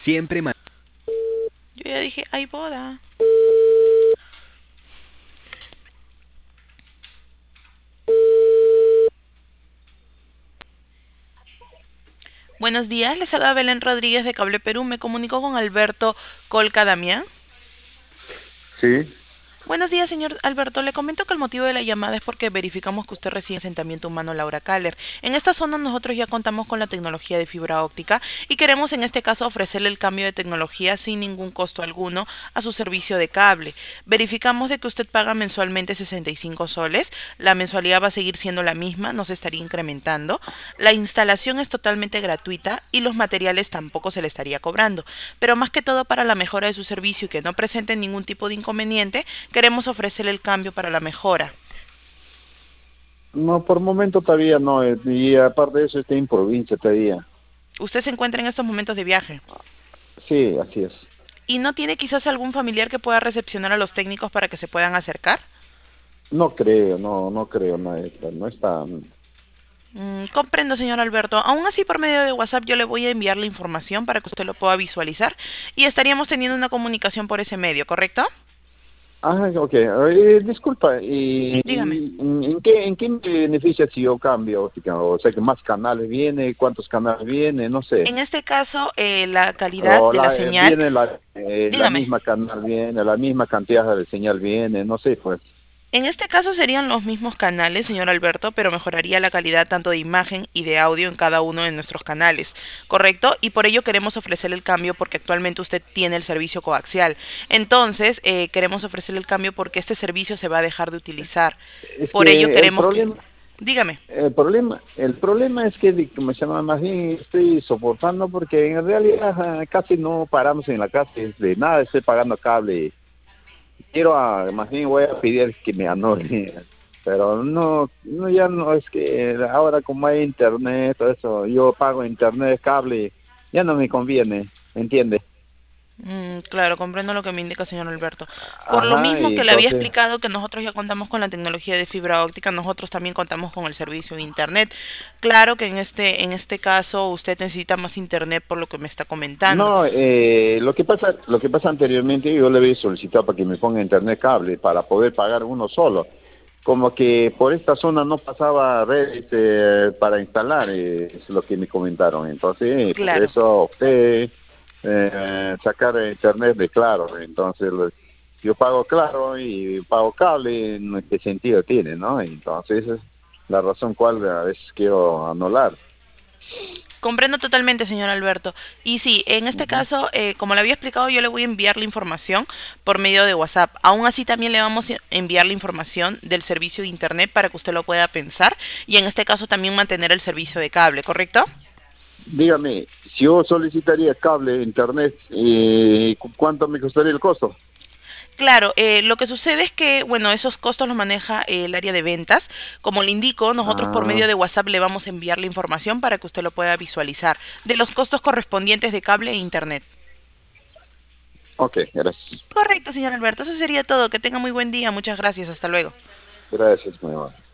Siempre Yo ya dije, hay boda. Buenos días, les habla Belén Rodríguez de Cable Perú. Me comunico con Alberto Colca Damián. Sí, Buenos días, señor Alberto. Le comento que el motivo de la llamada es porque verificamos que usted reside en asentamiento humano Laura Caller. En esta zona nosotros ya contamos con la tecnología de fibra óptica y queremos en este caso ofrecerle el cambio de tecnología sin ningún costo alguno a su servicio de cable. Verificamos de que usted paga mensualmente 65 soles. La mensualidad va a seguir siendo la misma, no se estaría incrementando. La instalación es totalmente gratuita y los materiales tampoco se le estaría cobrando. Pero más que todo para la mejora de su servicio y que no presente ningún tipo de inconveniente, queremos ofrecerle el cambio para la mejora. no, por momento todavía no, y aparte de eso estoy en provincia todavía. Usted se encuentra en estos momentos de viaje Sí, así es. y no tiene quizás algún familiar que pueda recepcionar a los técnicos para que se puedan acercar. No creo, no creo, no está. Comprendo, señor Alberto. Aún así, por medio de WhatsApp yo le voy a enviar la información para que usted lo pueda visualizar y estaríamos teniendo una comunicación por ese medio, ¿correcto? Ah, ok, disculpa, ¿y, Dígame. en qué me beneficia si yo cambio? O sea, que más canales viene, cuántos canales viene, no sé. En este caso, la calidad O de la señal, viene la dígame. misma canal viene, la misma cantidad de señal viene, no sé, pues. En este caso serían los mismos canales, señor Alberto, pero mejoraría la calidad tanto de imagen y de audio en cada uno de nuestros canales, ¿correcto? Y por ello queremos ofrecerle el cambio porque actualmente usted tiene el servicio coaxial. Entonces, queremos ofrecerle el cambio porque este servicio se va a dejar de utilizar. Es Por ello que el queremos que... problema, Dígame. el problema es que, como se llama, más bien estoy soportando porque en realidad casi no paramos en la casa, de nada estoy pagando cable. Más bien voy a pedir que me anule, pero no, ya no, es que ahora como hay internet, todo eso, yo pago internet, cable, ya no me conviene, ¿entiende? Claro, comprendo lo que me indica, señor Alberto. Por lo Ajá, mismo y que le había entonces, explicado que nosotros ya contamos con la tecnología de fibra óptica, nosotros también contamos con el servicio de Internet. Claro que en este caso usted necesita más Internet por lo que me está comentando. no, lo que pasa anteriormente yo le había solicitado para que me ponga internet cable para poder pagar uno solo. Como que por esta zona no pasaba redes para instalar, es lo que me comentaron. Entonces, por Claro. eso opté sacar internet de Claro. Entonces, yo pago Claro y pago cable, ¿qué sentido tiene, no? Entonces, esa es la razón cual a veces quiero anular. Comprendo totalmente, señor Alberto. Y sí, en este Ujú. caso, como le había explicado, yo le voy a enviar la información por medio de WhatsApp. Aún así, también le vamos a enviar la información del servicio de Internet para que usted lo pueda pensar y en este caso también mantener el servicio de cable, ¿correcto? Dígame, si yo solicitaría cable, internet, ¿cuánto me costaría el costo? Claro, lo que sucede es que, bueno, esos costos los maneja el área de ventas. Como le indico, nosotros por Ah, medio de WhatsApp le vamos a enviar la información para que usted lo pueda visualizar de los costos correspondientes de cable e internet. ok, gracias. Correcto, señor Alberto, eso sería todo. Que tenga muy buen día. Muchas gracias. Hasta luego. Gracias, muy amable.